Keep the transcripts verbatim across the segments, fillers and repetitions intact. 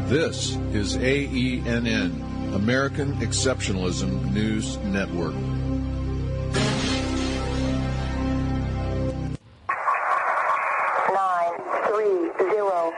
This is A E N N, American Exceptionalism News Network. Nine, three, zero,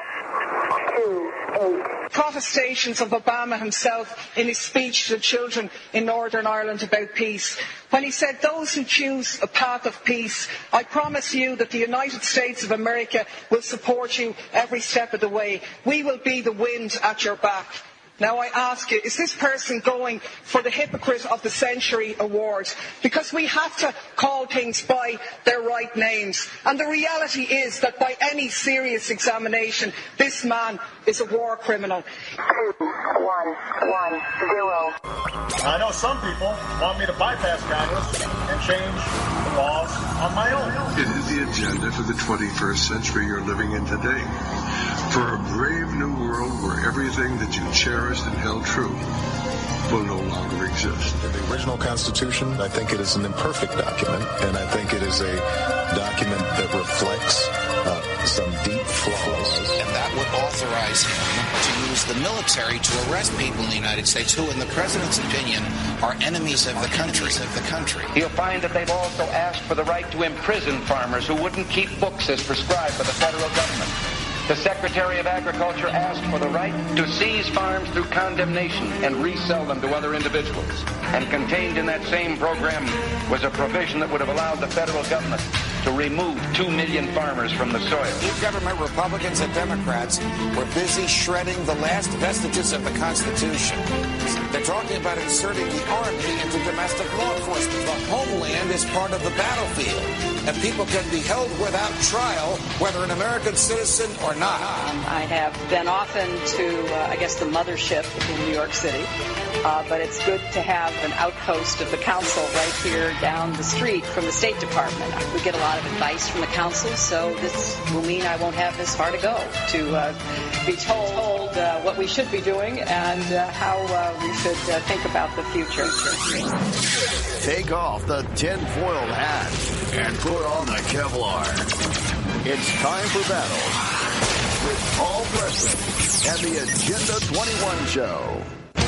two, eight. Protestations of Obama himself in his speech to children in Northern Ireland about peace, when he said, "Those who choose a path of peace, I promise you that the United States of America will support you every step of the way. We will be the wind at your back." Now I ask you, is this person going for the Hypocrite of the Century award? Because we have to call things by their right names. And the reality is that by any serious examination, this man is a war criminal. Two, one, one, zero. I know some people want me to bypass Congress and change the laws on my own. It is the agenda for the twenty-first century you're living in today. For a brave new world where everything that you cherished and held true will no longer exist. The original Constitution, I think it is an imperfect document, and I think it is a document that reflects uh, some deep flaws. And that would authorize him to use the military to arrest people in the United States who, in the president's opinion, are enemies of the country. Of the country. You'll find that they've also asked for the right to imprison farmers who wouldn't keep books as prescribed by the federal government. The Secretary of Agriculture asked for the right to seize farms through condemnation and resell them to other individuals. And contained in that same program was a provision that would have allowed the federal government to remove two million farmers from the soil. New government Republicans and Democrats were busy shredding the last vestiges of the Constitution. They're talking about inserting the Army into domestic law enforcement. The homeland is part of the battlefield, and people can be held without trial, whether an American citizen or not. I have been often to, uh, I guess, the mothership in New York City, uh, but it's good to have an outpost of the council right here down the street from the State Department. We get a lot of advice from the council, so this will mean I won't have this far to go to uh, be told uh, what we should be doing and uh, how uh, we should uh, think about the future. Take off the tinfoil hat and put on the Kevlar. It's time for battle with Paul Preston and the Agenda twenty-one Show.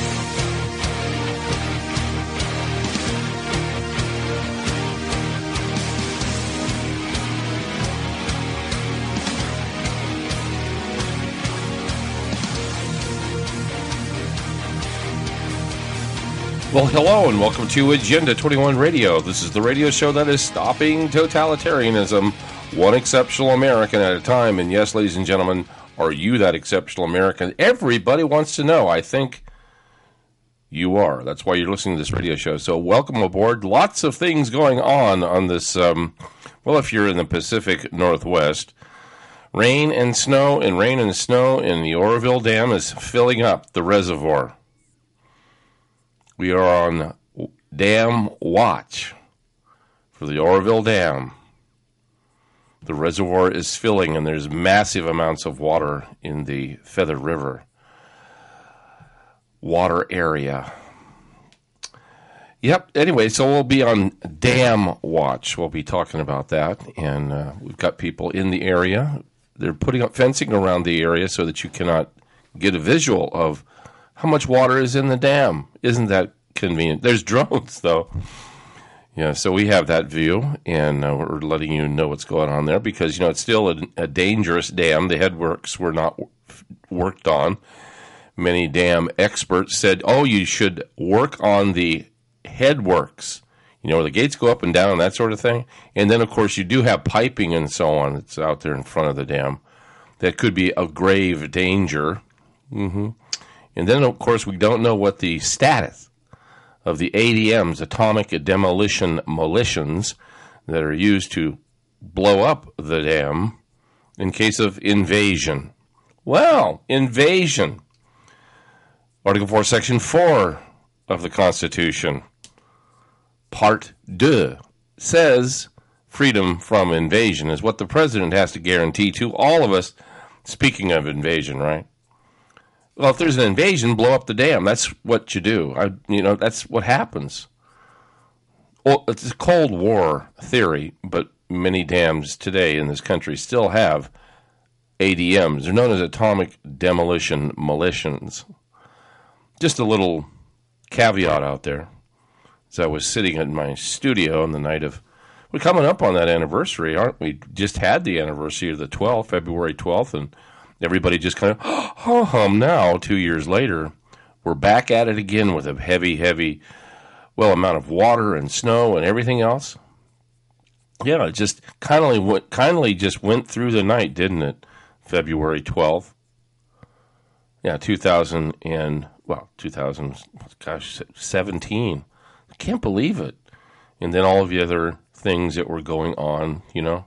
Well, hello and welcome to Agenda twenty-one Radio. This is the radio show that is stopping totalitarianism, one exceptional American at a time. And yes, ladies and gentlemen, are you that exceptional American? Everybody wants to know. I think you are. That's why you're listening to this radio show. So welcome aboard. Lots of things going on on this, um, well, if you're in the Pacific Northwest. Rain and snow and rain and snow, and the Oroville Dam is filling up the reservoir. We are on dam watch for the Oroville Dam. The reservoir is filling, and there's massive amounts of water in the Feather River water area. Yep, anyway, so we'll be on dam watch. We'll be talking about that, and uh, we've got people in the area. They're putting up fencing around the area so that you cannot get a visual of how much water is in the dam. Isn't that convenient? There's drones, though. Yeah, so we have that view, and uh, we're letting you know what's going on there because, you know, it's still a, a dangerous dam. The headworks were not w- worked on. Many dam experts said, oh, you should work on the headworks, you know, where the gates go up and down and that sort of thing. And then, of course, you do have piping and so on that's out there in front of the dam that could be of grave danger. Mm-hmm. And then, of course, we don't know what the status of the A D Ms, atomic demolition munitions, that are used to blow up the dam in case of invasion. Well, invasion. Article four, Section four of the Constitution, Part two, says freedom from invasion is what the president has to guarantee to all of us. Speaking of invasion, right? Well, if there's an invasion, blow up the dam. That's what you do. I, you know, that's what happens. Well, it's a Cold War theory, but many dams today in this country still have A D Ms. They're known as atomic demolition militias. Just a little caveat out there. As I was sitting in my studio on the night of, we're coming up on that anniversary, aren't we? Just had the anniversary of the twelfth, February twelfth, and everybody just kind of, oh, hum now, two years later. We're back at it again with a heavy, heavy, well, amount of water and snow and everything else. Yeah, it just kindly went, kindly just went through the night, didn't it? February twelfth. Yeah, two thousand and, well, two thousand, gosh, seventeen. I can't believe it. And then all of the other things that were going on, you know,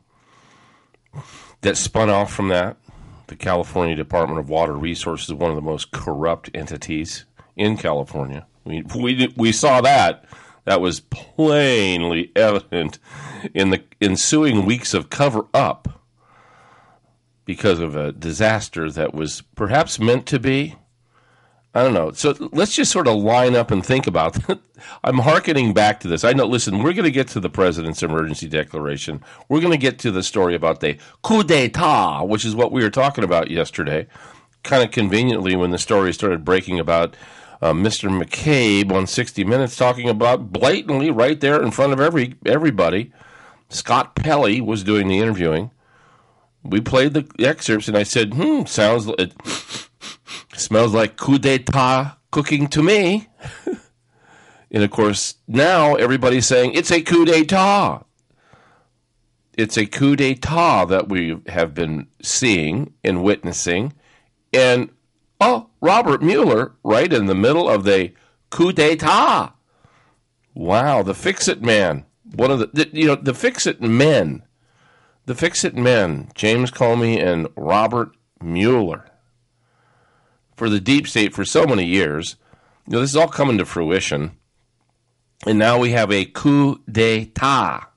that spun off from that. The California Department of Water Resources is one of the most corrupt entities in California. We we we saw that. That was plainly evident in the ensuing weeks of cover-up because of a disaster that was perhaps meant to be. I don't know. So let's just sort of line up and think about that. I'm hearkening back to this. I know, listen, we're going to get to the president's emergency declaration. We're going to get to the story about the coup d'etat, which is what we were talking about yesterday, kind of conveniently when the story started breaking about uh, Mister McCabe on sixty minutes talking about blatantly right there in front of every everybody. Scott Pelley was doing the interviewing. We played the excerpts, and I said, hmm, sounds it smells like coup d'etat cooking to me. And, of course, now everybody's saying it's a coup d'etat. It's a coup d'etat that we have been seeing and witnessing. And, oh, Robert Mueller, right in the middle of the coup d'etat. Wow, the fix-it man. One of the, the you know, the fix-it men. The fix-it men, James Comey and Robert Mueller. For the deep state for so many years, you know, this is all coming to fruition. And now we have a coup d'etat.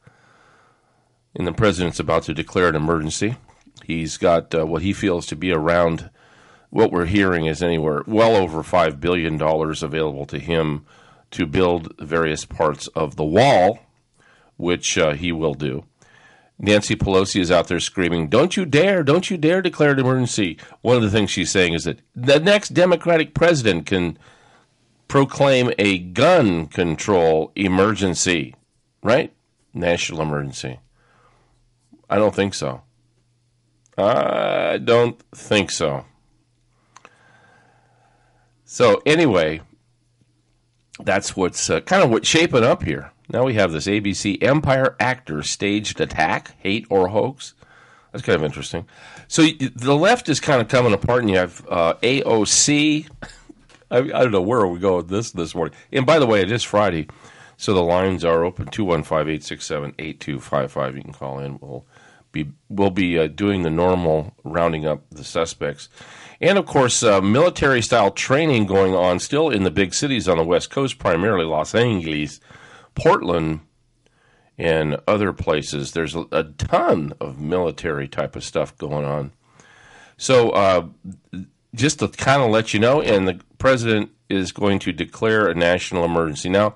And the president's about to declare an emergency. He's got uh, what he feels to be around, what we're hearing is anywhere well over five billion dollars available to him to build various parts of the wall, which uh, he will do. Nancy Pelosi is out there screaming, don't you dare, don't you dare declare an emergency. One of the things she's saying is that the next Democratic president can proclaim a gun control emergency, right? National emergency. I don't think so. I don't think so. So anyway, that's what's uh, kind of what's shaping up here. Now we have this A B C Empire actor staged attack, hate or hoax. That's kind of interesting. So the left is kind of coming apart, and you have uh, A O C. I, I don't know where we go with this this morning. And by the way, it is Friday, so the lines are open, two one five, eight six seven, eight two five five. You can call in. We'll be, we'll be uh, doing the normal rounding up the suspects. And, of course, uh, military-style training going on still in the big cities on the West Coast, primarily Los Angeles, Portland, and other places. There's a, a ton of military type of stuff going on. So uh, just to kind of let you know, and the president is going to declare a national emergency. Now,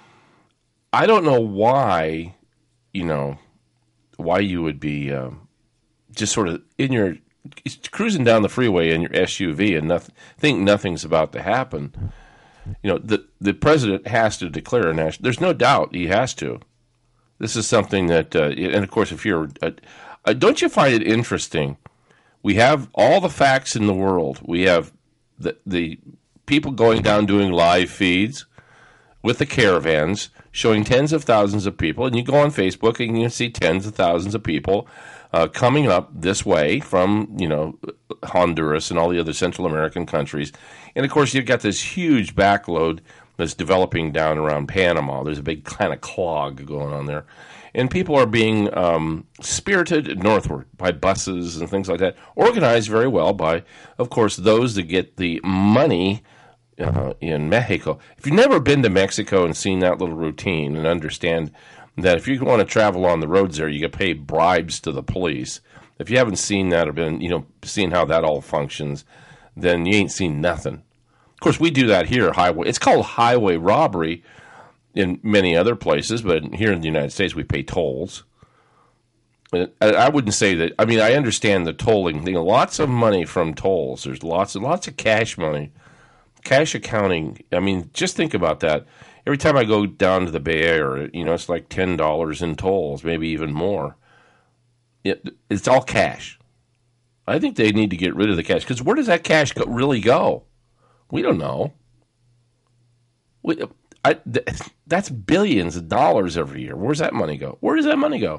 I don't know why, you know, why you would be uh, just sort of in your cruising down the freeway in your S U V and nothing, think nothing's about to happen. You know, the the president has to declare a national. There's no doubt he has to. This is something that, uh, and of course, if you're, uh, uh, don't you find it interesting? We have all the facts in the world. We have the the people going down doing live feeds with the caravans, showing tens of thousands of people, and you go on Facebook and you can see tens of thousands of people uh, coming up this way from, you know, Honduras and all the other Central American countries. And, of course, you've got this huge backload that's developing down around Panama. There's a big kind of clog going on there. And people are being um, spirited northward by buses and things like that, organized very well by, of course, those that get the money uh, in Mexico. If you've never been to Mexico and seen that little routine and understand that if you want to travel on the roads there, you get paid bribes to the police. If you haven't seen that or been, you know, seen how that all functions, then you ain't seen nothing. Of course, we do that here. Highway. It's called highway robbery in many other places, but here in the United States, we pay tolls. I wouldn't say that. I mean, I understand the tolling thing. Lots of money from tolls. There's lots and lots of cash money, cash accounting. I mean, just think about that. Every time I go down to the Bay Area, you know, it's like ten dollars in tolls, maybe even more. It, it's all cash. I think they need to get rid of the cash because where does that cash go, really go? We don't know. We, I, th- that's billions of dollars every year. Where's that money go? Where does that money go?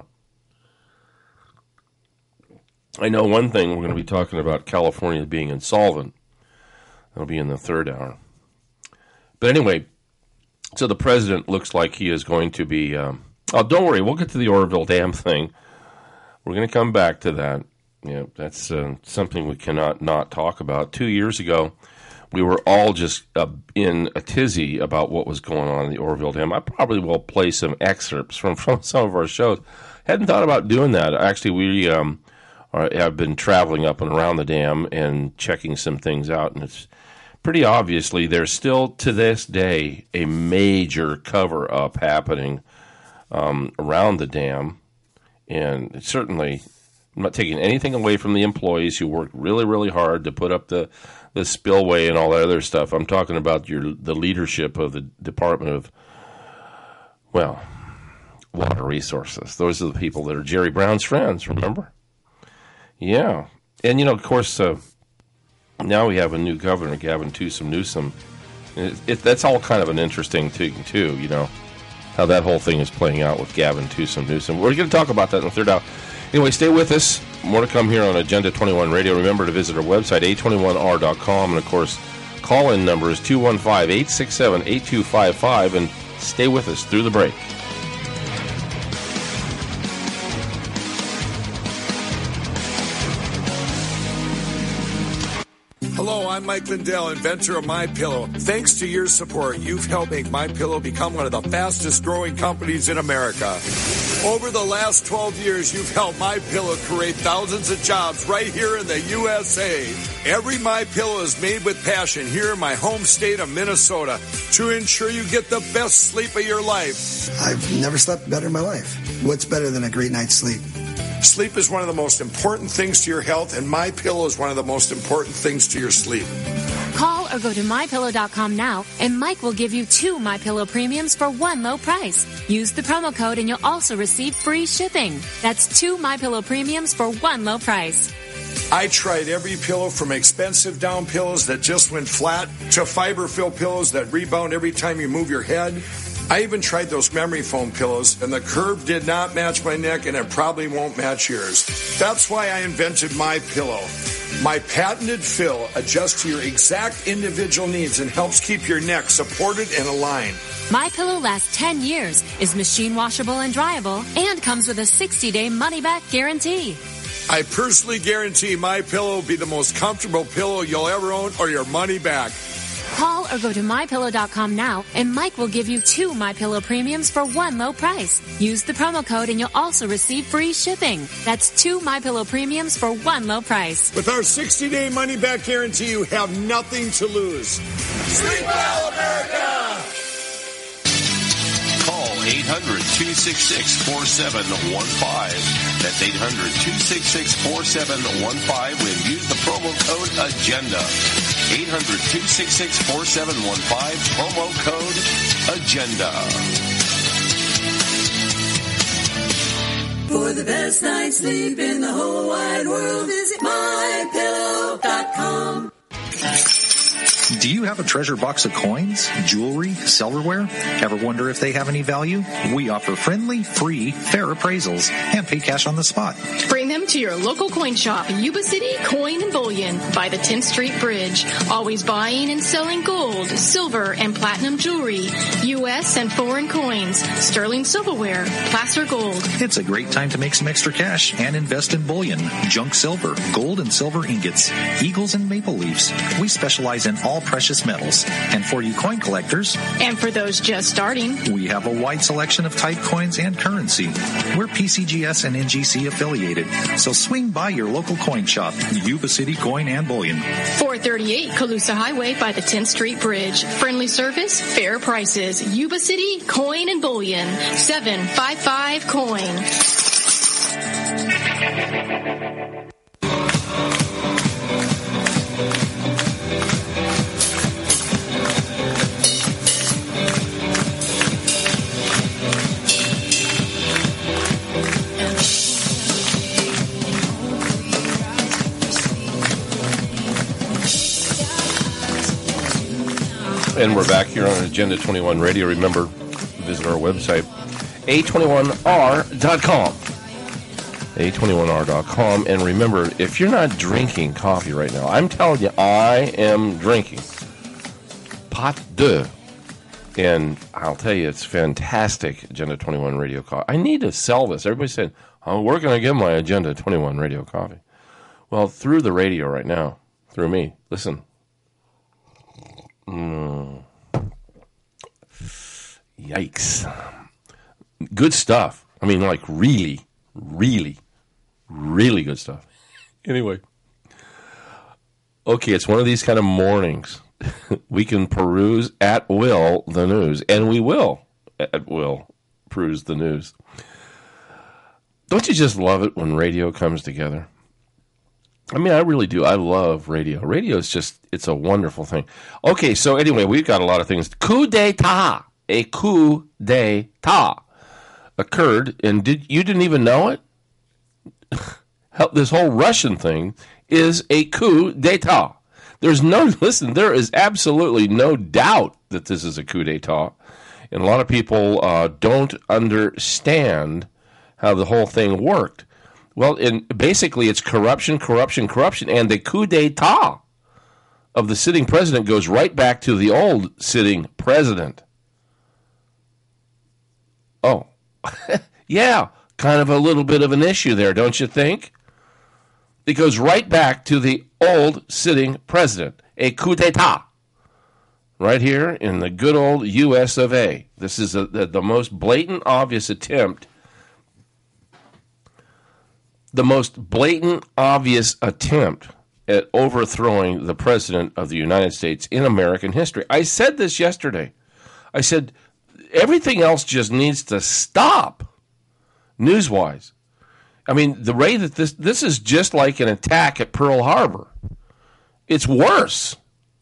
I know one thing, we're going to be talking about California being insolvent. That'll be in the third hour. But anyway, so the president looks like he is going to be... Um, oh, don't worry, we'll get to the Oroville Dam thing. We're going to come back to that. Yeah, that's uh, something we cannot not talk about. Two years ago, we were all just uh, in a tizzy about what was going on in the Oroville Dam. I probably will play some excerpts from, from some of our shows. Hadn't thought about doing that. Actually, we... Um, I've been traveling up and around the dam and checking some things out, and it's pretty obviously there's still to this day a major cover-up happening um, around the dam, and certainly I'm not taking anything away from the employees who worked really, really hard to put up the, the spillway and all that other stuff. I'm talking about your the leadership of the Department of, well, Water Resources. Those are the people that are Jerry Brown's friends, remember? Yeah. And, you know, of course, uh, now we have a new governor, Gavin Newsom. Newsom. It, it, that's all kind of an interesting thing, too, you know, how that whole thing is playing out with Gavin Newsom. Newsom. We're going to talk about that in the third hour. Anyway, stay with us. More to come here on Agenda twenty-one Radio. Remember to visit our website, A twenty-one R dot com. And, of course, call-in number is two one five, eight six seven, eight two five five. And stay with us through the break. Hello, I'm Mike Lindell, inventor of MyPillow. Thanks to your support, you've helped make MyPillow become one of the fastest growing companies in America. Over the last twelve years, you've helped MyPillow create thousands of jobs right here in the U S A. Every MyPillow is made with passion here in my home state of Minnesota to ensure you get the best sleep of your life. I've never slept better in my life. What's better than a great night's sleep? Sleep is one of the most important things to your health, and MyPillow is one of the most important things to your sleep. Call or go to my pillow dot com now, and Mike will give you two MyPillow premiums for one low price. Use the promo code, and you'll also receive free shipping. That's two MyPillow premiums for one low price. I tried every pillow from expensive down pillows that just went flat to fiber-filled pillows that rebound every time you move your head. I even tried those memory foam pillows, and the curve did not match my neck, and it probably won't match yours. That's why I invented MyPillow. My patented fill adjusts to your exact individual needs and helps keep your neck supported and aligned. MyPillow lasts ten years, is machine washable and dryable, and comes with a sixty-day money-back guarantee. I personally guarantee MyPillow will be the most comfortable pillow you'll ever own, or your money back. Call or go to my pillow dot com now, and Mike will give you two MyPillow premiums for one low price. Use the promo code, and you'll also receive free shipping. That's two MyPillow premiums for one low price. With our sixty-day money-back guarantee, you have nothing to lose. Sleep well, America! Call eight hundred, two six six, four seven one five. That's eight hundred, two six six, four seven one five and use the promo code AGENDA. eight hundred, two six six, four seven one five, promo code AGENDA. For the best night's sleep in the whole wide world, visit my pillow dot com. Do you have a treasure box of coins, jewelry, silverware? Ever wonder if they have any value? We offer friendly, free, fair appraisals and pay cash on the spot. Bring them to your local coin shop, Yuba City Coin and Bullion by the tenth Street Bridge. Always buying and selling gold, silver, and platinum jewelry, U S and foreign coins, sterling silverware, placer gold. It's a great time to make some extra cash and invest in bullion, junk silver, gold and silver ingots, eagles and maple leaves. We specialize in all precious metals. And for you coin collectors, and for those just starting, we have a wide selection of type coins and currency. We're P C G S and N G C affiliated, so swing by your local coin shop, Yuba City Coin and Bullion. four thirty-eight Colusa Highway by the tenth Street Bridge. Friendly service, fair prices. Yuba City Coin and Bullion. seven five five coin. And we're back here on Agenda twenty-one Radio. Remember, visit our website, A twenty-one R dot com. A twenty-one R dot com. And remember, if you're not drinking coffee right now, I'm telling you, I am drinking Pot de. And I'll tell you, it's fantastic, Agenda twenty-one Radio coffee. I need to sell this. Everybody's saying, oh, where can I get my Agenda twenty-one Radio coffee? Well, through the radio right now, through me. Listen. Mm. Yikes. Good stuff. I mean, like, really, really, really good stuff. Anyway. Okay, it's one of these kind of mornings. We can peruse at will the news, and we will at will peruse the news. Don't you just love it when radio comes together? I mean, I really do. I love radio. Radio is just, it's a wonderful thing. Okay, so anyway, we've got a lot of things. Coup d'etat. A coup d'etat occurred, and did you didn't even know it? This whole Russian thing is a coup d'etat. There's no, listen, there is absolutely no doubt that this is a coup d'etat. And a lot of people uh, don't understand how the whole thing worked. Well, in, basically, it's corruption, corruption, corruption, and the coup d'etat of the sitting president goes right back to the old sitting president. Oh, yeah, kind of a little bit of an issue there, don't you think? It goes right back to the old sitting president, a coup d'etat, right here in the good old U S of A. This is a, the, the most blatant, obvious attempt The most blatant, obvious attempt at overthrowing the president of the United States in American history. I said this yesterday. I said, everything else just needs to stop, news-wise. I mean, the way that this, this is just like an attack at Pearl Harbor. It's worse.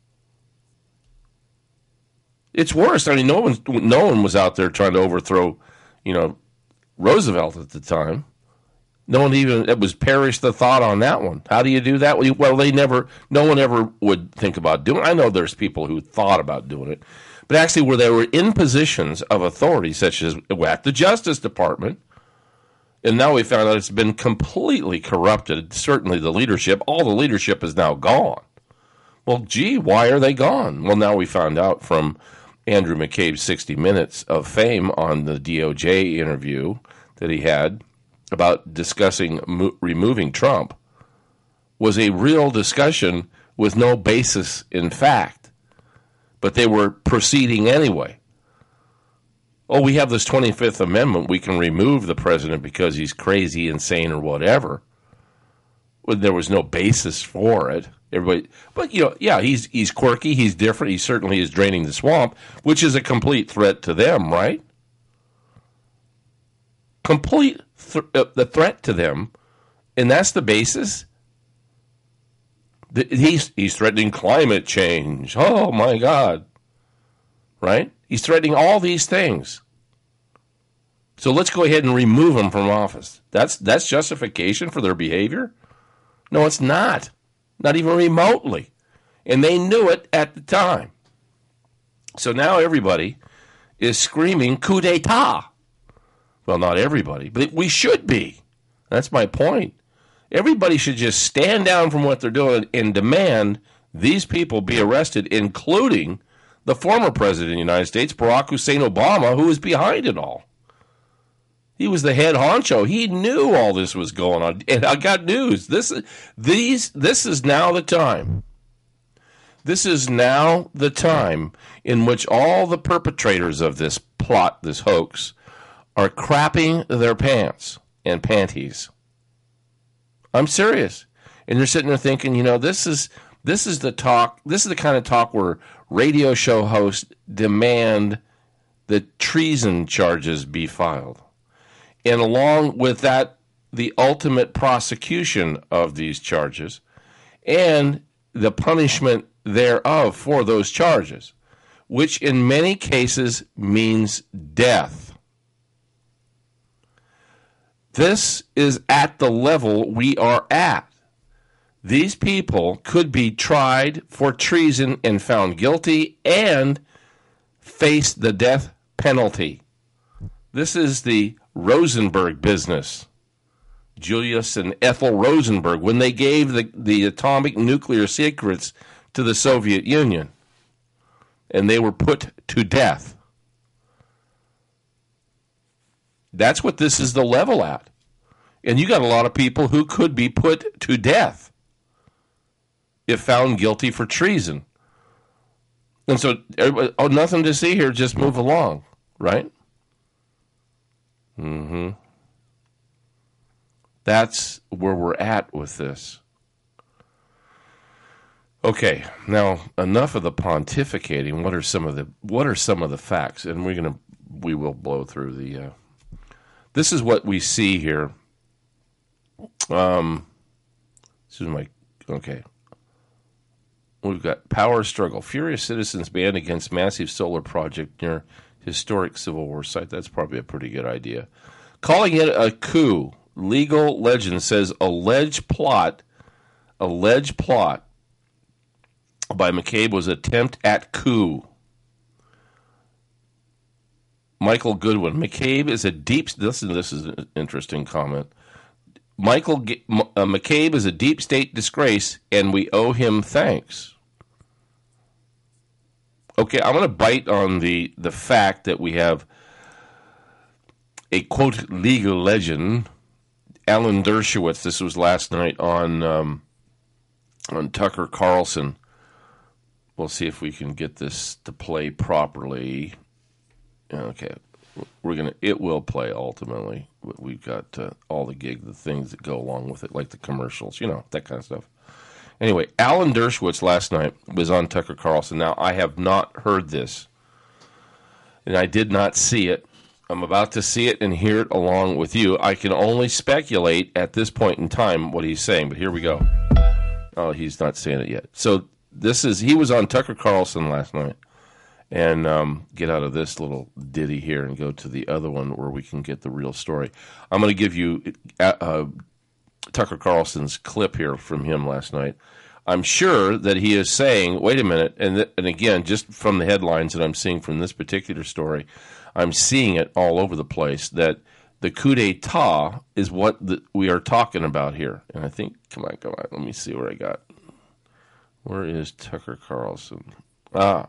It's worse. I mean, no one, no one was out there trying to overthrow, you know, Roosevelt at the time. No one even, it was perish the thought on that one. How do you do that? Well, they never, no one ever would think about doing it. I know there's people who thought about doing it. But actually, where they were in positions of authority, such as at the Justice Department, and now we found out it's been completely corrupted. Certainly the leadership, all the leadership is now gone. Well, gee, why are they gone? Well, now we found out from Andrew McCabe's sixty minutes of fame on the D O J interview that he had about discussing mo- removing Trump was a real discussion with no basis in fact. But they were proceeding anyway. Oh, we have this twenty-fifth Amendment. We can remove the president because he's crazy, insane, or whatever. Well, there was no basis for it. Everybody, but, you know, yeah, he's he's quirky. He's different. He certainly is draining the swamp, which is a complete threat to them, right? Complete th- uh, the threat to them, and that's the basis. The, he's he's threatening climate change. Oh my God! Right? He's threatening all these things. So let's go ahead and remove him from office. That's that's justification for their behavior? No, it's not. Not even remotely. And they knew it at the time. So now everybody is screaming coup d'etat. Well, not everybody, but we should be. That's my point. Everybody should just stand down from what they're doing and demand these people be arrested, including the former president of the United States, Barack Hussein Obama, who was behind it all. He was the head honcho. He knew all this was going on. And I got news. This is, these, this is now the time. This is now the time in which all the perpetrators of this plot, this hoax, are crapping their pants and panties. I'm serious. And you're sitting there thinking, you know, this is this is the talk, this is the kind of talk where radio show hosts demand that treason charges be filed. And along with that the ultimate prosecution of these charges and the punishment thereof for those charges, which in many cases means death. This is at the level we are at. These people could be tried for treason and found guilty and face the death penalty. This is the Rosenberg business. Julius and Ethel Rosenberg, when they gave the, the atomic nuclear secrets to the Soviet Union, and they were put to death. That's what this is the level at. And you got a lot of people who could be put to death if found guilty for treason. And so, oh, nothing to see here, just move along, right? Mm-hmm. That's where we're at with this. Okay, now enough of the pontificating. What are some of the what are some of the facts? And we're gonna we will blow through the. Uh, this is what we see here. Um, this is my okay. We've got power struggle. Furious citizens band against massive solar project near historic Civil War site. That's probably a pretty good idea. Calling it a coup. Legal legend says alleged plot, alleged plot by McCabe was attempt at coup. Michael Goodwin. McCabe is a deep. Listen, this is an interesting comment. Michael uh, McCabe is a deep state disgrace, and we owe him thanks. Okay, I'm going to bite on the, the fact that we have a, quote, legal legend, Alan Dershowitz. This was last night on um, on Tucker Carlson. We'll see if we can get this to play properly. Okay, we're gonna. It will play ultimately. We've got uh, all the gig, the things that go along with it, like the commercials, you know, that kind of stuff. Anyway, Alan Dershowitz last night was on Tucker Carlson. Now, I have not heard this, and I did not see it. I'm about to see it and hear it along with you. I can only speculate at this point in time what he's saying, but here we go. Oh, he's not saying it yet. So this is, he was on Tucker Carlson last night. And um, get out of this little ditty here and go to the other one where we can get the real story. I'm going to give you uh, uh, Tucker Carlson's clip here from him last night. I'm sure that he is saying, wait a minute, and, th- and again, just from the headlines that I'm seeing from this particular story, I'm seeing it all over the place, that the coup d'etat is what the, we are talking about here. And I think, come on, come on, let me see where I got. Where is Tucker Carlson? Ah.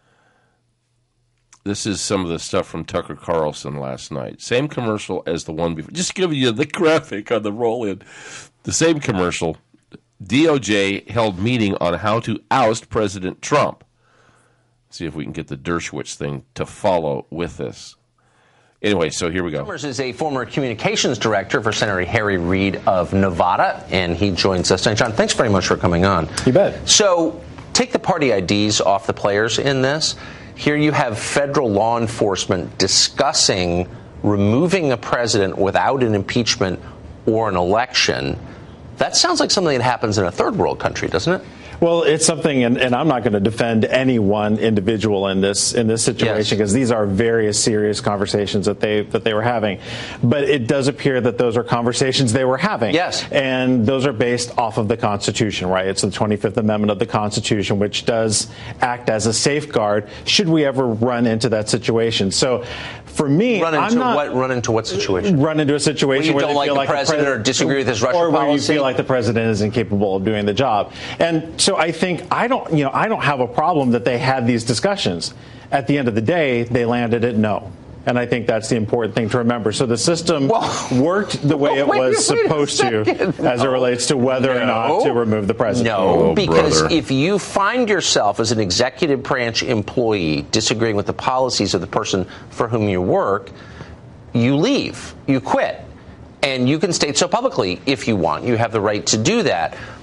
This is some of the stuff from Tucker Carlson last night. Same commercial as the one before. Just give you the graphic on the roll-in. The same commercial. D O J held meeting on how to oust President Trump. See if we can get the Dershowitz thing to follow with this. Anyway, so here we go. Summers is a former communications director for Senator Harry Reid of Nevada, and he joins us. And John, thanks very much for coming on. You bet. So take the party I Ds off the players in this. Here you have federal law enforcement discussing removing a president without an impeachment or an election. That sounds like something that happens in a third world country, doesn't it? Well, it's something, and, and I'm not going to defend any one individual in this in this situation, because yes, these are very serious conversations that they that they were having. But it does appear that those are conversations they were having. Yes. And those are based off of the Constitution, right? It's the twenty-fifth Amendment of the Constitution, which does act as a safeguard should we ever run into that situation. So for me, run into I'm not, what run into what situation? Run into a situation where you where don't like the, like president, the president or disagree with his Russian or where policy, you feel like the president is incapable of doing the job. And so I think I don't, you know, I don't have a problem that they had these discussions. At the end of the day, they landed at no. And I think that's the important thing to remember. So the system well, worked the way it wait, was wait supposed to no. as it relates to whether no. or not to remove the president. No, oh, because brother. if you find yourself as an executive branch employee disagreeing with the policies of the person for whom you work, you leave, you quit. And you can state so publicly if you want. You have the right to do that.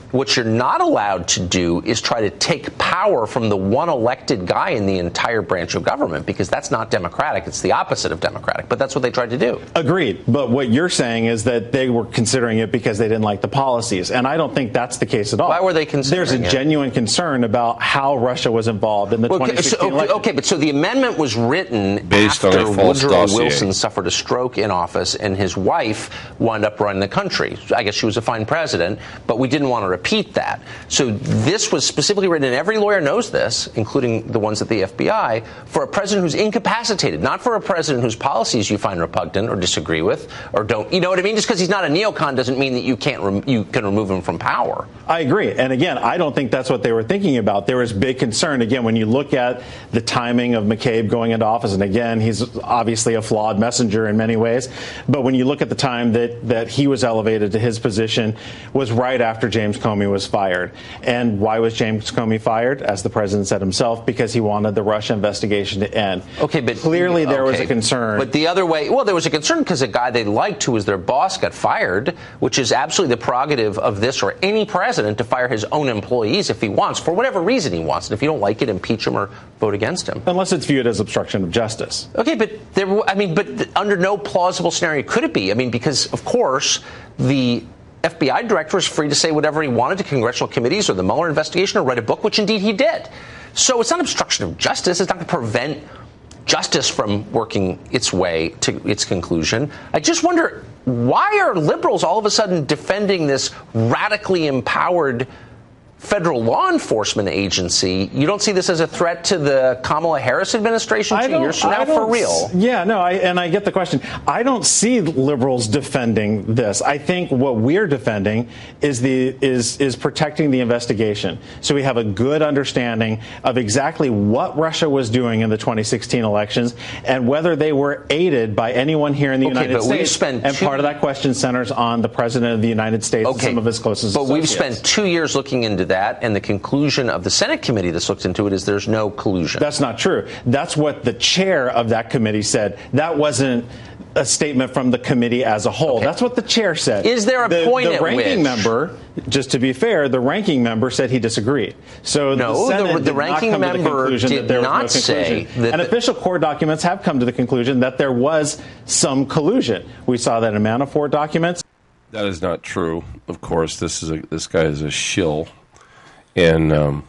What you're not allowed to do is try to take power from the one elected guy in the entire branch of government, because that's not democratic. It's the opposite of democratic. But that's what they tried to do. Agreed. But what you're saying is that they were considering it because they didn't like the policies. And I don't think that's the case at all. Why were they considering There's a it? genuine concern about how Russia was involved in the Okay, twenty sixteen so, okay, election. okay, but so the amendment was written Based on after a false Woodrow dossier. Wilson suffered a stroke in office and his wife wound up running the country. I guess she was a fine president, but we didn't want to repeat that. So this was specifically written, and every lawyer knows this, including the ones at the F B I, for a president who's incapacitated, not for a president whose policies you find repugnant or disagree with or don't. You know what I mean? Just because he's not a neocon doesn't mean that you can't rem- you can remove him from power. I agree. And again, I don't think that's what they were thinking about. There was big concern. Again, when you look at the timing of McCabe going into office, and again, he's obviously a flawed messenger in many ways, but when you look at the time that, that he was elevated to his position was right after James Comey was fired. And why was James Comey fired? As the president said himself, because he wanted the Russia investigation to end. Okay, but clearly there okay. was a concern. But the other way, well, there was a concern because a guy they liked who was their boss got fired, which is absolutely the prerogative of this or any president to fire his own employees if he wants, for whatever reason he wants. And if you don't like it, impeach him or vote against him. Unless it's viewed as obstruction of justice. Okay, but there, I mean, but under no plausible scenario could it be. I mean, because of course the F B I director is free to say whatever he wanted to congressional committees or the Mueller investigation or write a book, which indeed he did. So it's not obstruction of justice. It's not going to prevent justice from working its way to its conclusion. I just wonder, why are liberals all of a sudden defending this radically empowered federal law enforcement agency? You don't see this as a threat to the Kamala Harris administration two years from now, for real? Yeah, no, I, and I get the question. I don't see liberals defending this. I think what we're defending is the is is protecting the investigation. So we have a good understanding of exactly what Russia was doing in the twenty sixteen elections and whether they were aided by anyone here in the Okay, United but we've States. spent and two- part of that question centers on the president of the United States and Okay, some of his closest but we've associates. spent two years looking into that, and the conclusion of the Senate committee that's looked into it is there's no collusion. That's not true. That's what the chair of that committee said. That wasn't a statement from the committee as a whole. Okay. That's what the chair said. Is there a the, point the at ranking which... member, just to be fair, the ranking member said he disagreed. So no, the Senate the, the did ranking not come member to the conclusion did that there not was no say conclusion. that. And the, official court documents have come to the conclusion that there was some collusion. We saw that in Manafort documents. That is not true. Of course, this is a, this guy is a shill, and. Um,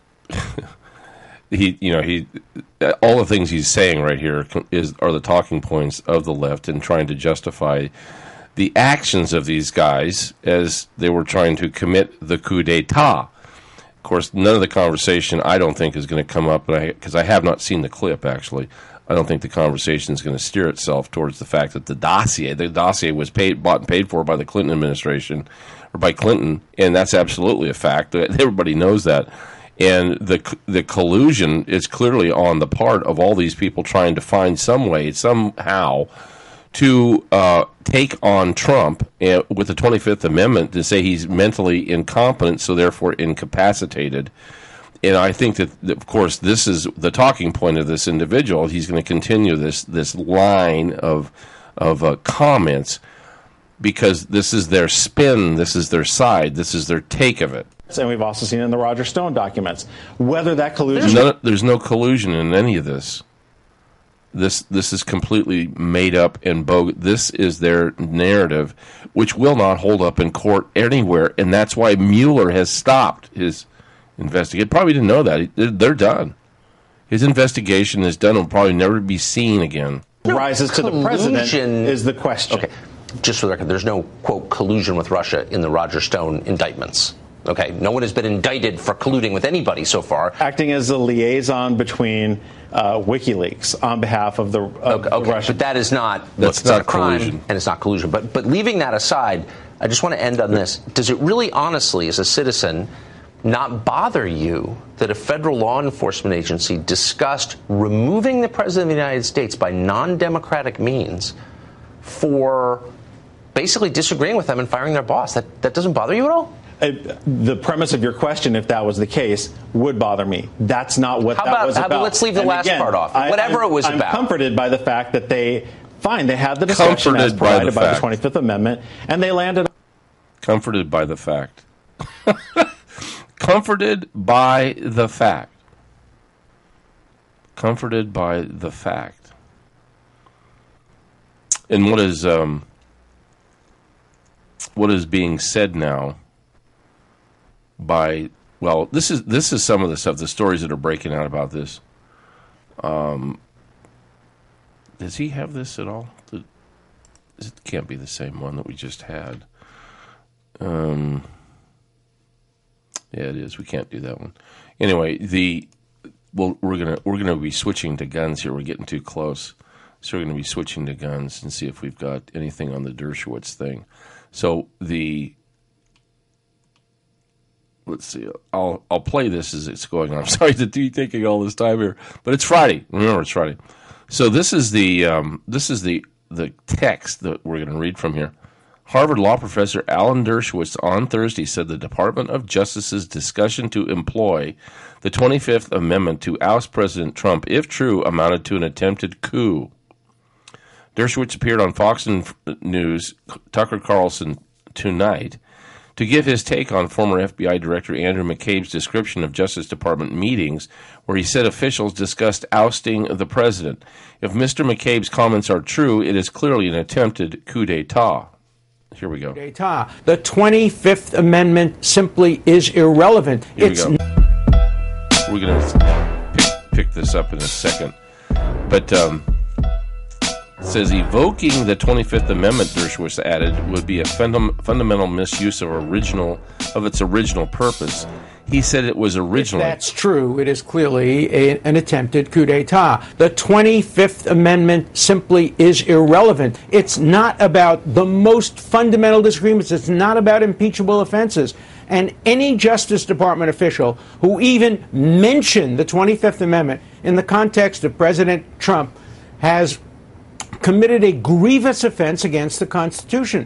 he, you know, he, all the things he's saying right here is are the talking points of the left and trying to justify the actions of these guys as they were trying to commit the coup d'état. Of course, none of the conversation I don't think is going to come up, because I, I have not seen the clip actually. I don't think the conversation is going to steer itself towards the fact that the dossier, the dossier was paid, bought and paid for by the Clinton administration or by Clinton, and that's absolutely a fact. Everybody knows that. And the the collusion is clearly on the part of all these people trying to find some way, somehow, to uh, take on Trump uh, with the twenty-fifth Amendment to say he's mentally incompetent, so therefore incapacitated. And I think that, that, of course, this is the talking point of this individual. He's going to continue this this line of of uh, comments because this is their spin, this is their side, this is their take of it. And we've also seen it in the Roger Stone documents. Whether that collusion... There's no, there's no collusion in any of this. This this is completely made up and bogus. This is their narrative, which will not hold up in court anywhere. And that's why Mueller has stopped his investigation. Probably didn't know that. They're done. His investigation is done and will probably never be seen again. No, rises to the president is the question. Okay, just for the record, there's no, quote, collusion with Russia in the Roger Stone indictments. Okay, no one has been indicted for colluding with anybody so far. Acting as a liaison between uh, WikiLeaks on behalf of the, of okay, okay. the Russian. But that is not, That's look, not it's not a crime, collusion. and it's not collusion. But but leaving that aside, I just want to end on this. Does it really, honestly, as a citizen, not bother you that a federal law enforcement agency discussed removing the president of the United States by non-democratic means for basically disagreeing with them and firing their boss? That that doesn't bother you at all? Uh, the premise of your question, if that was the case, would bother me. That's not what how that about, was how about. About let's leave the and last again, part off. I, Whatever I'm, it was I'm about. I'm comforted by the fact that they, fine, they had the discussion Comforted as by provided the by the fact. twenty-fifth Amendment, and they landed. Comforted by the fact. Comforted by the fact. Comforted by the fact. And what is um, what is being said now by, well, this is this is some of the stuff, the stories that are breaking out about this. Um, does he have this at all? The, it can't be the same one that we just had. Um, yeah, it is. We can't do that one. Anyway, the well, we're gonna we're gonna be switching to guns here. We're getting too close, so we're gonna be switching to guns and see if we've got anything on the Dershowitz thing. So the let's see. I'll I'll play this as it's going on. I'm sorry to be taking all this time here, but it's Friday. Remember, it's Friday. So this is the um, this is the the text that we're going to read from here. Harvard law professor Alan Dershowitz on Thursday said the Department of Justice's discussion to employ the twenty-fifth Amendment to oust President Trump, if true, amounted to an attempted coup. Dershowitz appeared on Fox News, Tucker Carlson, tonight to give his take on former F B I Director Andrew McCabe's description of Justice Department meetings where he said officials discussed ousting the president. If Mister McCabe's comments are true, it is clearly an attempted coup d'etat. Here we go. D'etat. The twenty-fifth Amendment simply is irrelevant. Here it's we go. We're going to pick, pick this up in a second. But um, it says, evoking the twenty-fifth Amendment, Dershowitz added, would be a fundam- fundamental misuse of original of its original purpose. He said it was originally... If that's true, it is clearly a, an attempted coup d'etat. The twenty-fifth Amendment simply is irrelevant. It's not about the most fundamental disagreements. It's not about impeachable offenses. And any Justice Department official who even mentioned the twenty-fifth Amendment in the context of President Trump has committed a grievous offense against the Constitution.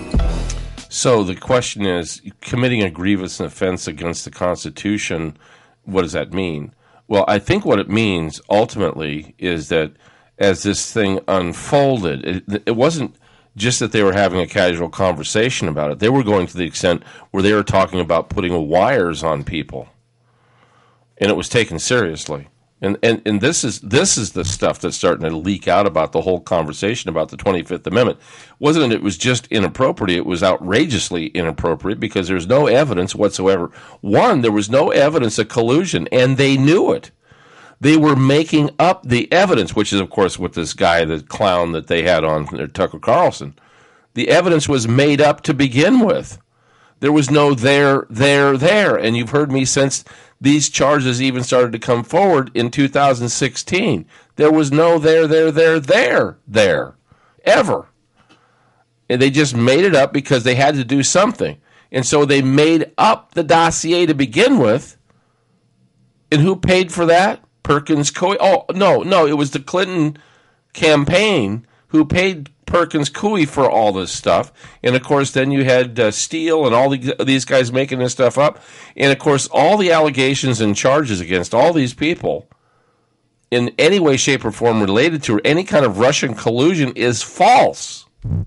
So the question is, committing a grievous offense against the Constitution, what does that mean? Well, I think what it means ultimately is that as this thing unfolded, it, it wasn't just that they were having a casual conversation about it. They were going to the extent where they were talking about putting wires on people, and it was taken seriously. And, and and this is this is the stuff that's starting to leak out about the whole conversation about the twenty-fifth Amendment. Wasn't it was just inappropriate, it was outrageously inappropriate because there's no evidence whatsoever. One, there was no evidence of collusion, and they knew it. They were making up the evidence, which is, of course, what this guy, the clown that they had on there, Tucker Carlson. The evidence was made up to begin with. There was no there, there, there. And you've heard me since these charges even started to come forward in two thousand sixteen. There was no there, there, there, there, there, ever. And they just made it up because they had to do something. And so they made up the dossier to begin with. And who paid for that? Perkins Coie. Oh, no, no, it was the Clinton campaign who paid Perkins Coie for all this stuff. And, of course, then you had uh, Steele and all the, these guys making this stuff up. And, of course, all the allegations and charges against all these people in any way, shape, or form related to any kind of Russian collusion is false.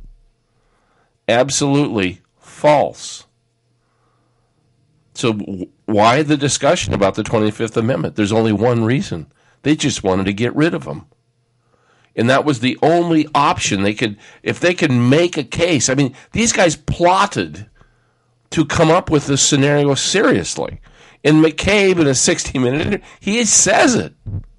Absolutely false. So w- why the discussion about the twenty-fifth Amendment? There's only one reason. They just wanted to get rid of them. And that was the only option they could, if they could make a case. I mean, these guys plotted to come up with this scenario seriously. And McCabe, in a sixty-minute interview, he says it.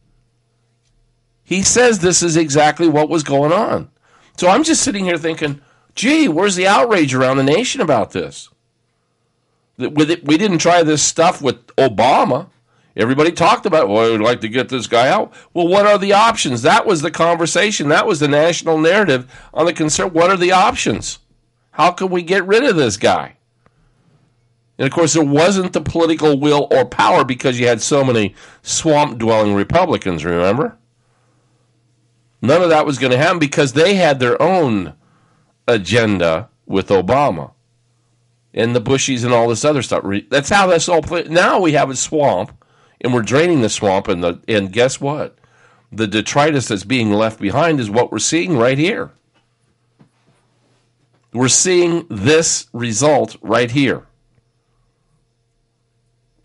He says this is exactly what was going on. So I'm just sitting here thinking, gee, where's the outrage around the nation about this? We didn't try this stuff with Obama. Everybody talked about, well, we'd like to get this guy out. Well, what are the options? That was the conversation. That was the national narrative on the concern. What are the options? How can we get rid of this guy? And, of course, there wasn't the political will or power because you had so many swamp-dwelling Republicans, remember? None of that was going to happen because they had their own agenda with Obama and the Bushies and all this other stuff. That's how this all played. Now we have a swamp. And we're draining the swamp, and the and guess what? The detritus that's being left behind is what we're seeing right here. We're seeing this result right here.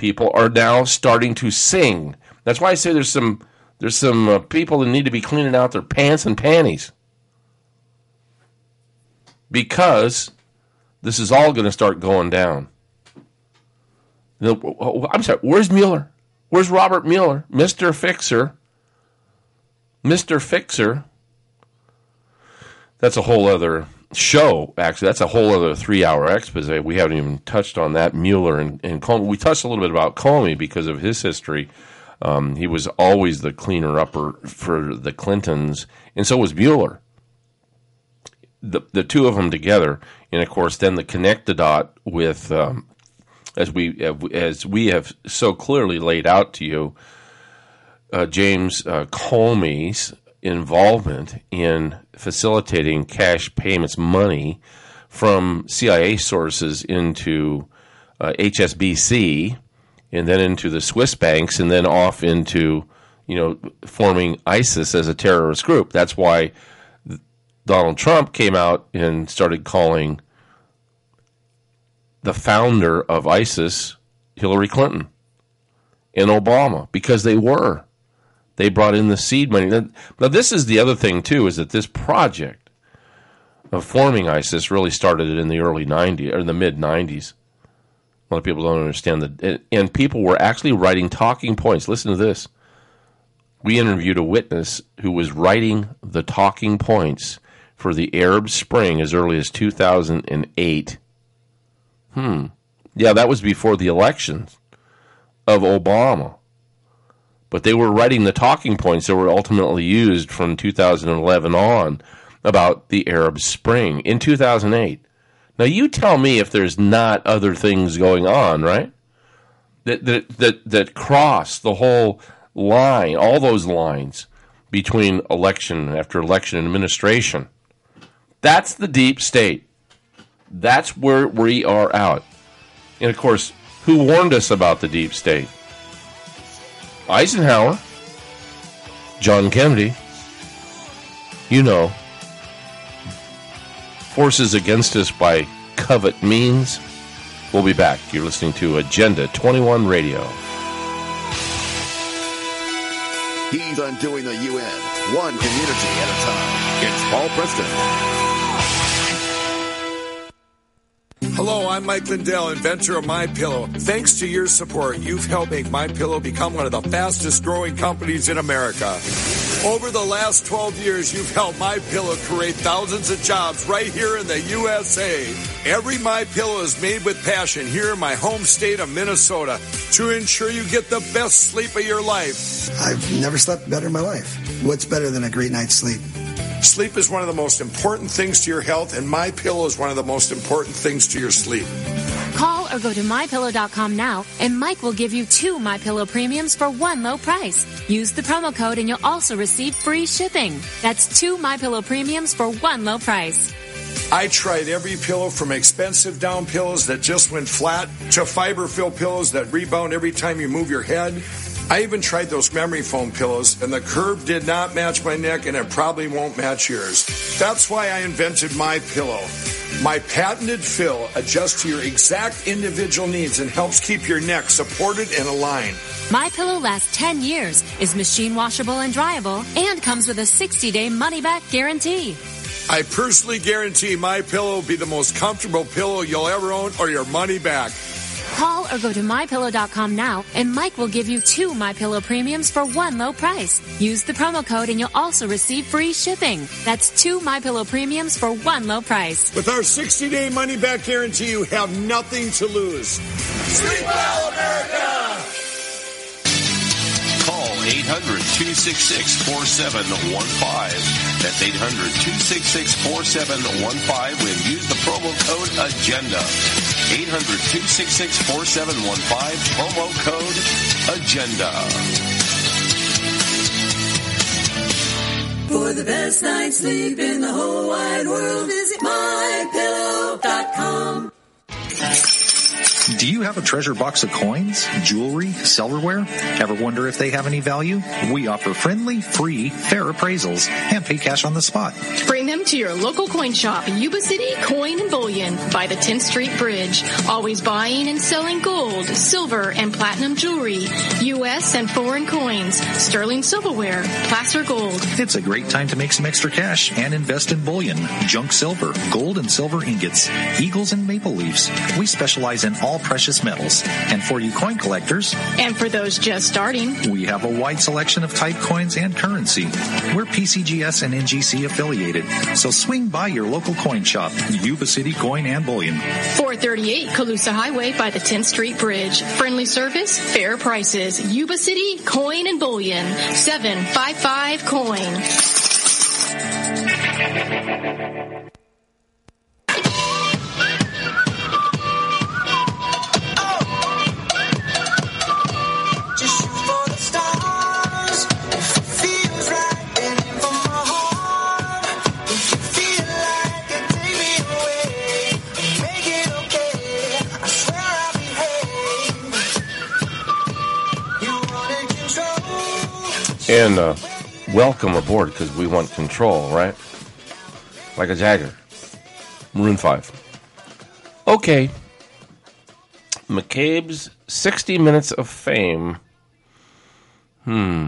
people are now starting to sing. That's why I say there's some there's some uh, people that need to be cleaning out their pants and panties. Because this is all going to start going down. I'm sorry, where's Mueller? Where's Robert Mueller? Mister Fixer. Mister Fixer. That's a whole other show, actually. That's a whole other three-hour expose. We haven't even touched on that, Mueller and, and Comey. We touched a little bit about Comey because of his history. Um, he was always the cleaner-upper for the Clintons, and so was Mueller. The the two of them together, and of course, then the connect the dot with, um, as we as we have so clearly laid out to you, uh, James uh, Comey's involvement in facilitating cash payments, money from C I A sources into uh, H S B C, and then into the Swiss banks, and then off into, you know, forming ISIS as a terrorist group. That's why Donald Trump came out and started calling the founder of ISIS Hillary Clinton and Obama, because they were. They brought in the seed money. Now, this is the other thing, too, is that this project of forming ISIS really started in the early nineties, or in the mid-nineties. A lot of people don't understand that. And people were actually writing talking points. Listen to this. We interviewed a witness who was writing the talking points for the Arab Spring as early as two thousand eight. Hmm. Yeah, that was before the elections of Obama. But they were writing the talking points that were ultimately used from two thousand eleven on about the Arab Spring in two thousand eight. Now, you tell me if there's not other things going on, right? That that that, that cross the whole line, all those lines between election after election and administration. That's the deep state. That's where we are out. And, of course, who warned us about the deep state? Eisenhower, John Kennedy, you know, forces against us by covert means. We'll be back. You're listening to Agenda twenty-one Radio. He's undoing the U N, one community at a time. It's Paul Preston. Hello, I'm Mike Lindell, inventor of MyPillow. Thanks to your support, you've helped make MyPillow become one of the fastest growing companies in America. Over the last twelve years, you've helped MyPillow create thousands of jobs right here in the U S A. Every MyPillow is made with passion here in my home state of Minnesota to ensure you get the best sleep of your life. I've never slept better in my life. What's better than a great night's sleep? Sleep is one of the most important things to your health, and MyPillow is one of the most important things to your sleep. Call or go to my pillow dot com now, and Mike will give you two MyPillow premiums for one low price. Use the promo code, and you'll also receive free shipping. That's two MyPillow premiums for one low price. I tried every pillow from expensive down pillows that just went flat to fiber-filled pillows that rebound every time you move your head. I even tried those memory foam pillows, and the curve did not match my neck, and it probably won't match yours. That's why I invented MyPillow. My patented fill adjusts to your exact individual needs and helps keep your neck supported and aligned. MyPillow lasts ten years, is machine washable and dryable, and comes with a sixty-day money-back guarantee. I personally guarantee MyPillow will be the most comfortable pillow you'll ever own, or your money back. Call or go to my pillow dot com now, and Mike will give you two MyPillow premiums for one low price. Use the promo code, and you'll also receive free shipping. That's two MyPillow premiums for one low price. With our sixty-day money-back guarantee, you have nothing to lose. Sleep well, America! Call eight hundred, two six six, four seven one five. That's eight hundred, two six six, four seven one five when use the promo code AGENDA. eight hundred, two six six, four seven one five, promo code AGENDA. For the best night's sleep in the whole wide world, visit my pillow dot com. Do you have a treasure box of coins, jewelry, silverware? Ever wonder if they have any value? We offer friendly, free, fair appraisals and pay cash on the spot. Bring them to your local coin shop, Yuba City Coin and Bullion by the tenth Street Bridge. Always buying and selling gold, silver, and platinum jewelry, U S and foreign coins, sterling silverware, placer gold. It's a great time to make some extra cash and invest in bullion, junk silver, gold and silver ingots, eagles and maple leaves. We specialize in all precious metals. And for you coin collectors, and for those just starting, we have a wide selection of type coins and currency. We're P C G S and N G C affiliated, so swing by your local coin shop, Yuba City Coin and Bullion. four thirty-eight Colusa Highway by the tenth Street Bridge. Friendly service, fair prices. Yuba City Coin and Bullion. seven five five coin. And uh, welcome aboard, because we want control, right? Like a Jagger. Maroon five. Okay. McCabe's sixty minutes of fame. Hmm.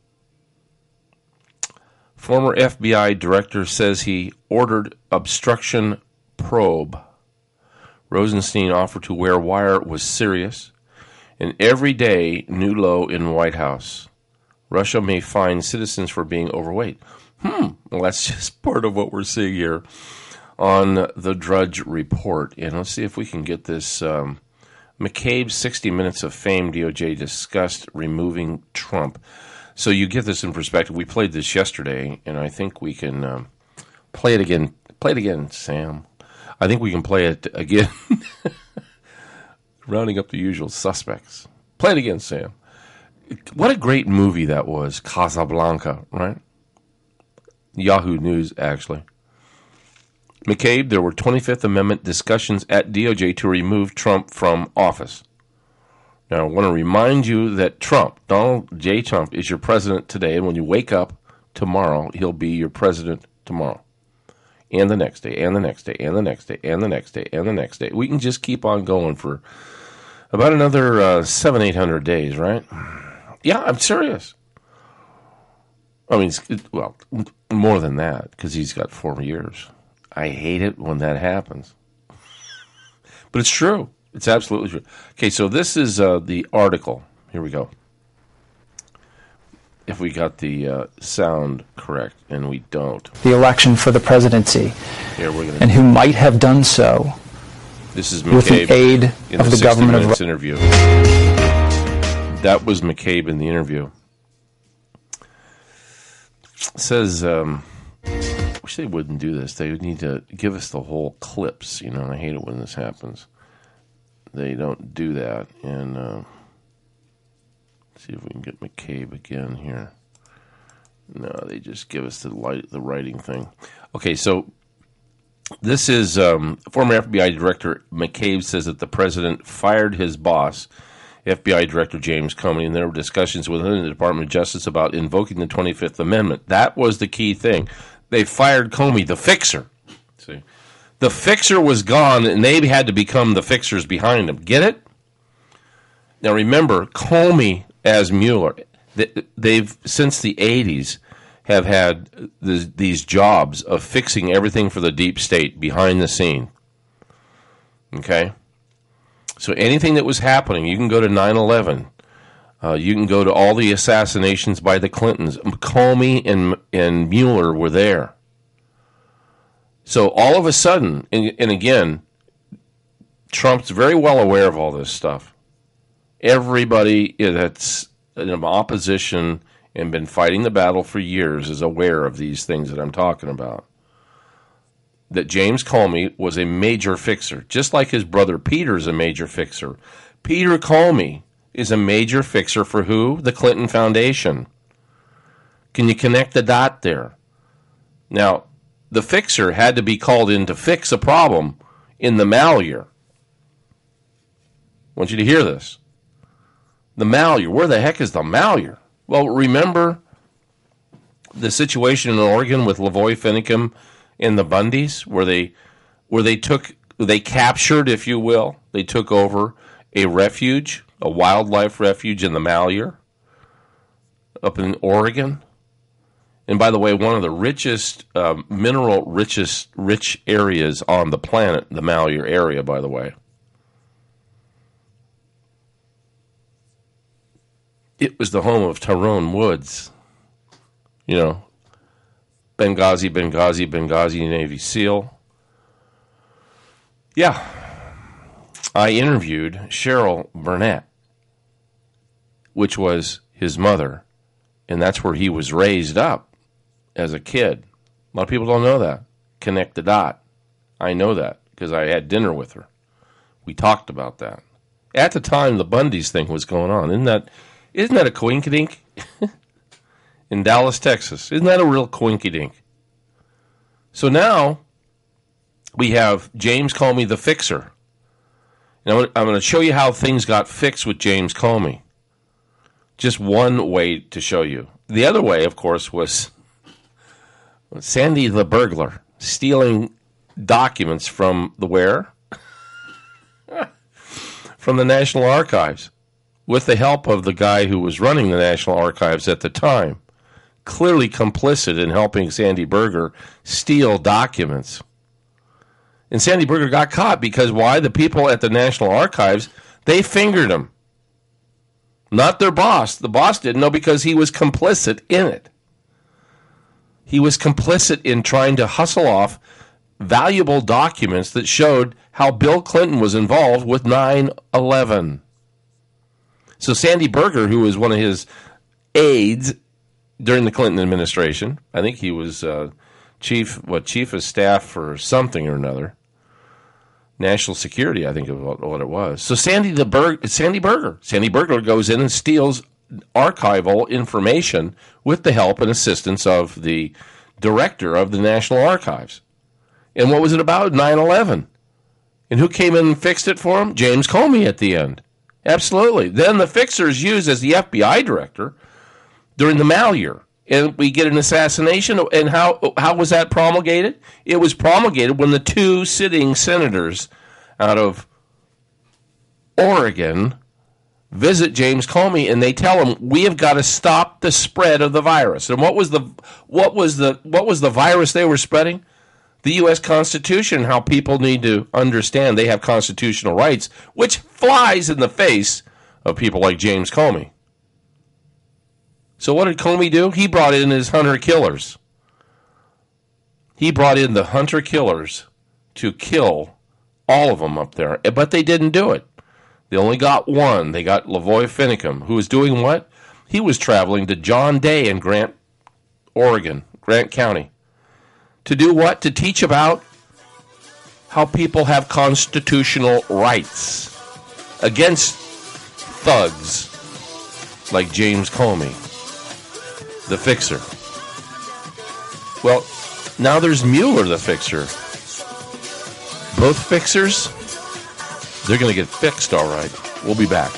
Former F B I director says he ordered obstruction probe. Rosenstein offered to wear wire was serious. And every day, new low in White House. Russia may fine citizens for being overweight. Hmm. Well, that's just part of what we're seeing here on the Drudge Report. And let's see if we can get this. Um, McCabe's sixty minutes of fame, D O J discussed removing Trump. So you get this in perspective. We played this yesterday, and I think we can um, play it again. Play it again, Sam. I think we can play it again. Rounding up the usual suspects. Play it again, Sam. What a great movie that was, Casablanca, right? Yahoo News, actually. McCabe, there were twenty-fifth Amendment discussions at D O J to remove Trump from office. Now, I want to remind you that Trump, Donald J. Trump, is your president today, and when you wake up tomorrow, he'll be your president tomorrow. And the next day, and the next day, and the next day, and the next day, and the next day. We can just keep on going for about another uh, seven, eight hundred days, right? Yeah, I'm serious. I mean, well, more than that, because he's got four years. I hate it when that happens. But it's true. It's absolutely true. Okay, so this is uh, the article. Here we go. If we got the uh, sound correct, and we don't. The election for the presidency. Here, we're gonna and who might have done so this is McCabe with the aid in of the, the government of interview. That was McCabe in the interview. It says, um, I wish they wouldn't do this. They would need to give us the whole clips. You know, and I hate it when this happens. They don't do that. And uh, let's see if we can get McCabe again here. No, they just give us the light, the writing thing. Okay, so this is um, former F B I Director McCabe says that the president fired his boss, F B I Director James Comey, and there were discussions within the Department of Justice about invoking the twenty-fifth Amendment. That was the key thing. They fired Comey, the fixer. See, the fixer was gone, and they had to become the fixers behind him. Get it? Now remember, Comey as Mueller, they've since the eighties have had the, these jobs of fixing everything for the deep state behind the scene. Okay? So anything that was happening, you can go to nine eleven. Uh, you can go to all the assassinations by the Clintons. Comey and, and Mueller were there. So all of a sudden, and, and again, Trump's very well aware of all this stuff. Everybody that's in opposition and been fighting the battle for years is aware of these things that I'm talking about. That James Comey was a major fixer, just like his brother Peter is a major fixer. Peter Comey is a major fixer for who? The Clinton Foundation. Can you connect the dot there? Now, the fixer had to be called in to fix a problem in the malware. want you to hear this. The Malheur. Where the heck is the Malheur? Well, remember the situation in Oregon with Lavoy Finicum and the Bundys, where they where they took they captured, if you will, they took over a refuge, a wildlife refuge in the Malheur up in Oregon. And by the way, one of the richest uh, mineral richest rich areas on the planet, the Malheur area, by the way. It was the home of Tyrone Woods. You know, Benghazi, Benghazi, Benghazi Navy SEAL. Yeah. I interviewed Cheryl Burnett, which was his mother, and that's where he was raised up as a kid. A lot of people don't know that. Connect the dot. I know that because I had dinner with her. We talked about that. At the time, the Bundys thing was going on. Isn't that, isn't that a coinkydink? In Dallas, Texas. Isn't that a real coinkydink? So now we have James Comey, the fixer. Now I'm going to show you how things got fixed with James Comey. Just one way to show you. The other way, of course, was Sandy the burglar stealing documents from the where? From the National Archives, with the help of the guy who was running the National Archives at the time, clearly complicit in helping Sandy Berger steal documents. And Sandy Berger got caught because why? The people at the National Archives, they fingered him. Not their boss. The boss didn't know because he was complicit in it. He was complicit in trying to hustle off valuable documents that showed how Bill Clinton was involved with nine eleven. So Sandy Berger, who was one of his aides during the Clinton administration, I think he was uh, chief, what, chief of staff for something or another, national security, I think is what it was. So Sandy the Berg, Sandy Berger, Sandy Berger goes in and steals archival information with the help and assistance of the director of the National Archives. And what was it about? nine eleven. And who came in and fixed it for him? James Comey at the end. Absolutely. Then the fixer is used as the F B I director during the Malheur. And we get an assassination. And how how was that promulgated? It was promulgated when the two sitting senators out of Oregon visit James Comey, and they tell him, we have got to stop the spread of the virus. And what was the what was the what was the virus they were spreading? The U S Constitution, how people need to understand they have constitutional rights, which flies in the face of people like James Comey. So what did Comey do? He brought in his hunter-killers. He brought in the hunter-killers to kill all of them up there, but they didn't do it. They only got one. They got Lavoy Finicum, who was doing what? He was traveling to John Day in Grant, Oregon, Grant County. To do what? To teach about how people have constitutional rights against thugs like James Comey, the fixer. Well, now there's Mueller, the fixer. Both fixers, they're going to get fixed, all right. We'll be back.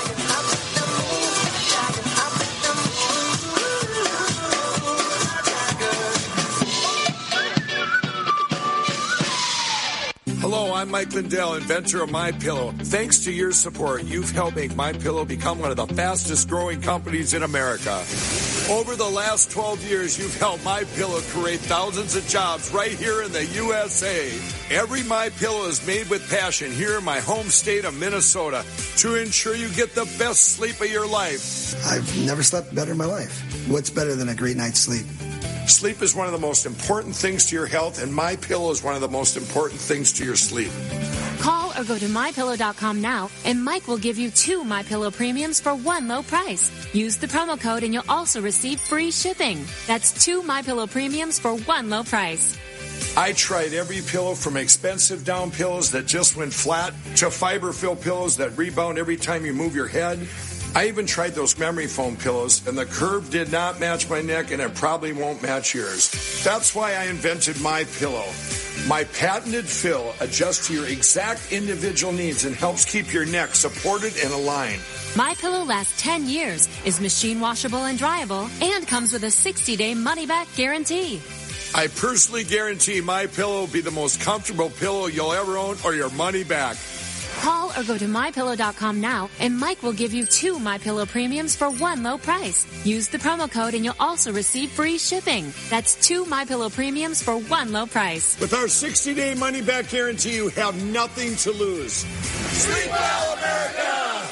Hello, I'm Mike Lindell, inventor of MyPillow. Thanks to your support, you've helped make MyPillow become one of the fastest growing companies in America. Over the last twelve years, you've helped MyPillow create thousands of jobs right here in the U S A. Every MyPillow is made with passion here in my home state of Minnesota to ensure you get the best sleep of your life. I've never slept better in my life. What's better than a great night's sleep? Sleep is one of the most important things to your health, and MyPillow is one of the most important things to your sleep. Call or go to my pillow dot com now, and Mike will give you two MyPillow premiums for one low price. Use the promo code, and you'll also receive free shipping. That's two MyPillow premiums for one low price. I tried every pillow from expensive down pillows that just went flat to fiber-filled pillows that rebound every time you move your head. I even tried those memory foam pillows, and the curve did not match my neck, and it probably won't match yours. That's why I invented MyPillow. My patented fill adjusts to your exact individual needs and helps keep your neck supported and aligned. MyPillow lasts ten years, is machine washable and dryable, and comes with a sixty-day money-back guarantee. I personally guarantee MyPillow will be the most comfortable pillow you'll ever own or your money back. Call or go to my pillow dot com now, and Mike will give you two MyPillow premiums for one low price. Use the promo code, and you'll also receive free shipping. That's two MyPillow premiums for one low price. With our sixty-day money-back guarantee, you have nothing to lose. Sleep well, America!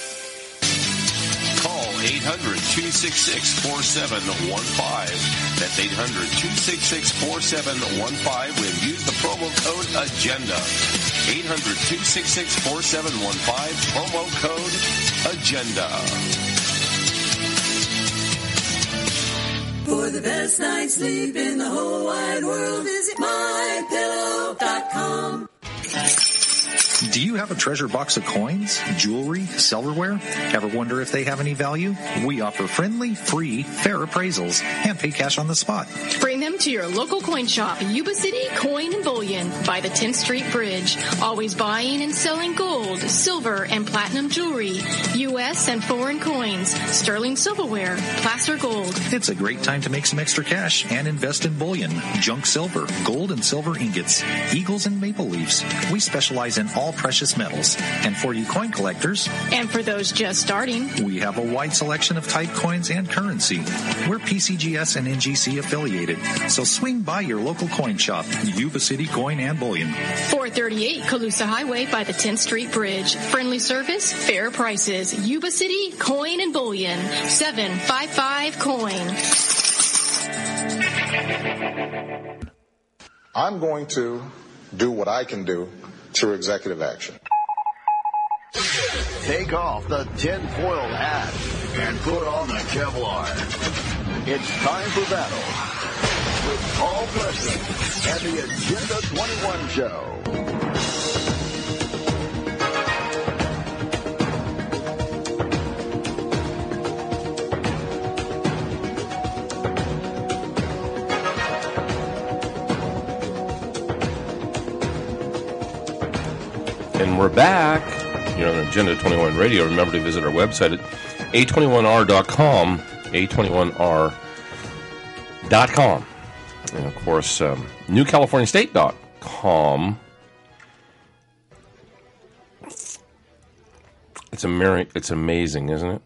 Call eight hundred, two six six, four seven one five. That's eight hundred, two six six, four seven one five and use the promo code AGENDA. eight hundred, two six six, four seven one five, promo code AGENDA. For the best night's sleep in the whole wide world, visit my pillow dot com. Do you have a treasure box of coins, jewelry, silverware? Ever wonder if they have any value? We offer friendly, free, fair appraisals and pay cash on the spot. Bring them to your local coin shop, Yuba City Coin and Bullion by the tenth Street Bridge. Always buying and selling gold, silver, and platinum jewelry, U S and foreign coins, sterling silverware, placer gold. It's a great time to make some extra cash and invest in bullion, junk silver, gold and silver ingots, eagles and maple leaves. We specialize in all precious metals. And for you coin collectors, and for those just starting, we have a wide selection of type coins and currency. We're P C G S and N G C affiliated, so swing by your local coin shop, Yuba City Coin and Bullion. four thirty-eight Colusa Highway by the tenth Street Bridge. Friendly service, fair prices. Yuba City Coin and Bullion. seven five five coin. I'm going to do what I can do through executive action. Take off the tinfoil hat and put on the Kevlar. It's time for battle with Paul Preston and the Agenda twenty-one Show. And we're back here on Agenda twenty-one Radio. Remember to visit our website at A twenty-one R dot com, A twenty-one R dot com. And, of course, um, New California State dot com. It's, a it's amazing, isn't it?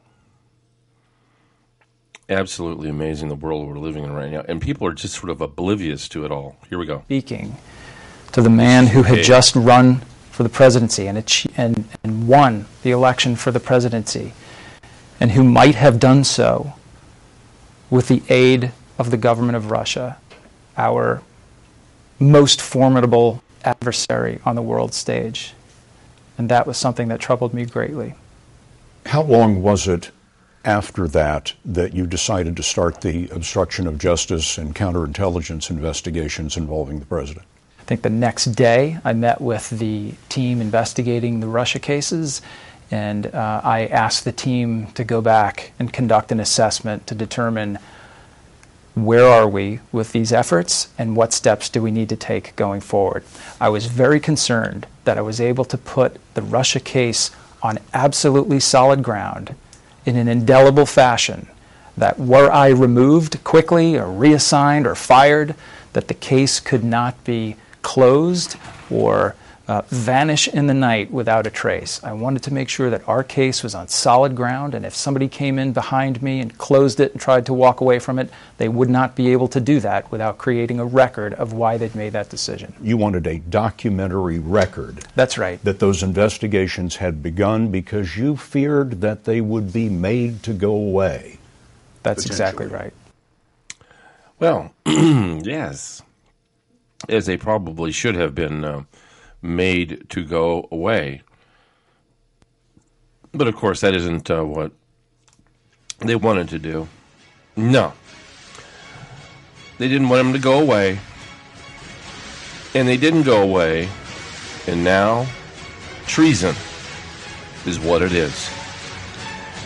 Absolutely amazing, the world we're living in right now. And people are just sort of oblivious to it all. Here we go. Speaking to the man who had just run for the presidency and, achieve, and, and won the election for the presidency, and who might have done so with the aid of the government of Russia, our most formidable adversary on the world stage. And that was something that troubled me greatly. How long was it after that that you decided to start the obstruction of justice and counterintelligence investigations involving the president? I think the next day I met with the team investigating the Russia cases, and uh, I asked the team to go back and conduct an assessment to determine where are we with these efforts and what steps do we need to take going forward. I was very concerned that I was able to put the Russia case on absolutely solid ground in an indelible fashion, that were I removed quickly or reassigned or fired, that the case could not be closed or uh, vanish in the night without a trace. I wanted to make sure that our case was on solid ground, and if somebody came in behind me and closed it and tried to walk away from it, they would not be able to do that without creating a record of why they'd made that decision. You wanted a documentary record. That's right. That those investigations had begun because you feared that they would be made to go away. That's exactly right. Well, yes. As they probably should have been uh, made to go away. But, of course, that isn't uh, what they wanted to do. No. They didn't want them to go away. And they didn't go away. And now, treason is what it is.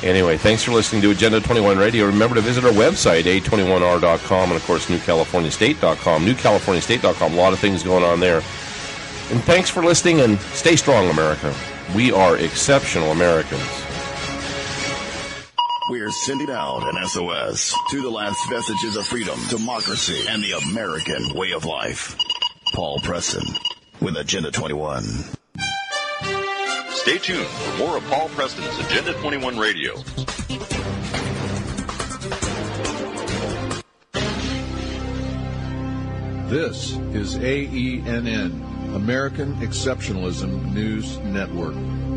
Anyway, thanks for listening to Agenda twenty-one Radio. Remember to visit our website, A twenty-one R dot com, and, of course, New California State dot com. New California State dot com. A lot of things going on there. And thanks for listening, and stay strong, America. We are exceptional Americans. We're sending out an S O S to the last vestiges of freedom, democracy, and the American way of life. Paul Preston with Agenda twenty-one. Stay tuned for more of Paul Preston's Agenda twenty-one Radio. This is A E N N, American Exceptionalism News Network.